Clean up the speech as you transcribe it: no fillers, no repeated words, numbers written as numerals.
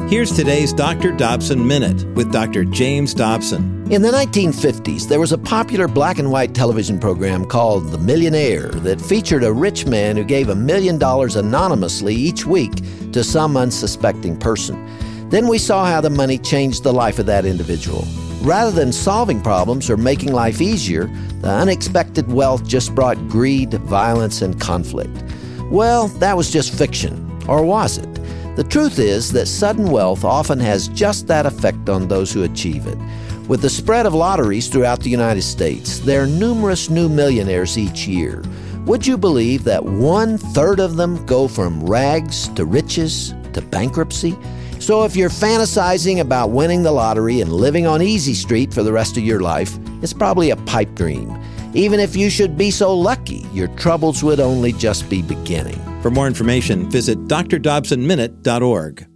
Here's today's Dr. Dobson Minute with Dr. James Dobson. In the 1950s, there was a popular black and white television program called The Millionaire that featured a rich man who gave $1 million anonymously each week to some unsuspecting person. Then we saw how the money changed the life of that individual. Rather than solving problems or making life easier, the unexpected wealth just brought greed, violence, and conflict. Well, that was just fiction. Or was it? The truth is that sudden wealth often has just that effect on those who achieve it. With the spread of lotteries throughout the United States, there are numerous new millionaires each year. Would you believe that 1/3 of them go from rags to riches to bankruptcy? So if you're fantasizing about winning the lottery and living on Easy Street for the rest of your life, it's probably a pipe dream. Even if you should be so lucky, your troubles would only just be beginning. For more information, visit drdobsonminute.org.